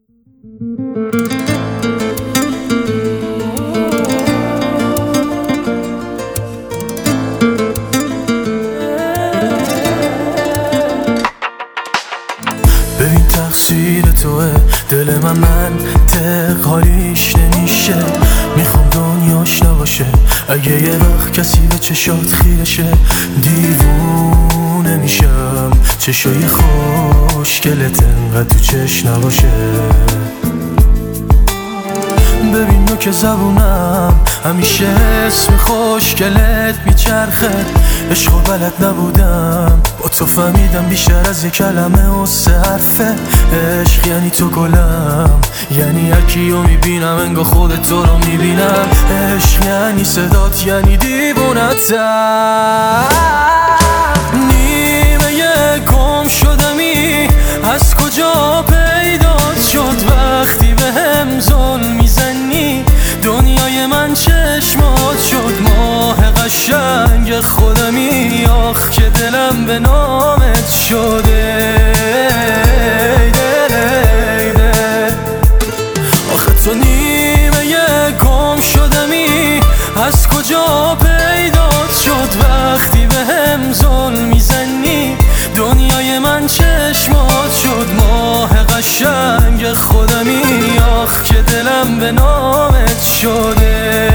ببین تقصیر توه، دل من حالیش نمیشه. میخوام دنیاش نباشه اگه یه وقت کسی به چشات خیرشه. دیوونه میشم چشای خوشگلت انقدر تو چش نباشه. ببین نو که زبونم همیشه اسم خوشگلت میچرخه. عشقو بلد نبودم با تو فهمیدم بیشتر از یه کلمه و 3 حرفه. عشق یعنی تو گلم، یعنی هرکیو میبینم انگار خودت تو رو میبینم. عشق یعنی صدات، یعنی دیوونتم. نیمه گم شدمی از کجا پیدات شد؟ وقتی به هم ظلم میزنی دنیای من چشمات شد. ماه قشنگ خودمی، آخ که دلم به نامت شده. آخه تو نیمه گم شدمی از کجا پیدات شد؟ وقتی به هم ظلم میزنی دنیای من چشمات شد. ماه قشنگ خودمی، آخ که دلم به نامت شده.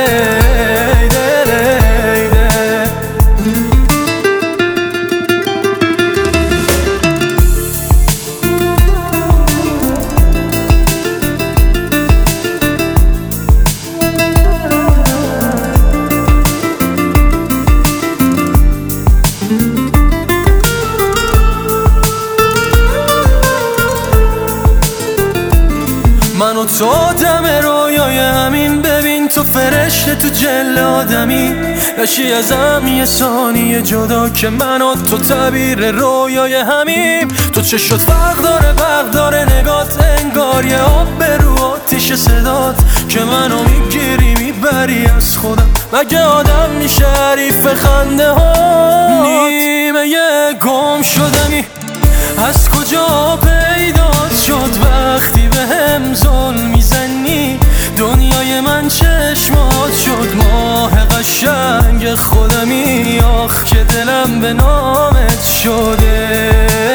من و تو آدم رویای همین. ببین تو فرشته تو جل آدمی، نشی ازم یه ثانیه جدا که من و تو تعبیر رویای همیم. تو چشات فرق داره نگات، انگار یه آب به رو آتیش صدات که منو میگیری میبری از خودم. مگه آدم میشه حریف خنده ها؟ نیمه گم شدمی از کجا پیدات شد؟ وقتی به هم ظلم میزنی دنیای من چشمات شد. ماه قشنگ خودمی، آخ که دلم به نامت شده.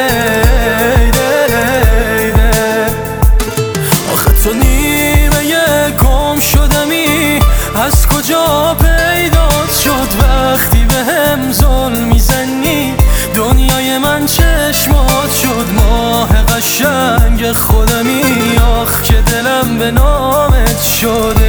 آخه تو نیمه گم شدمی از کجا پیدات شد؟ وقتی به هم ظلم میزنی دنیای من چشمات شد. ماه قشنگ خودمی، آخ که دلم به نامت شده.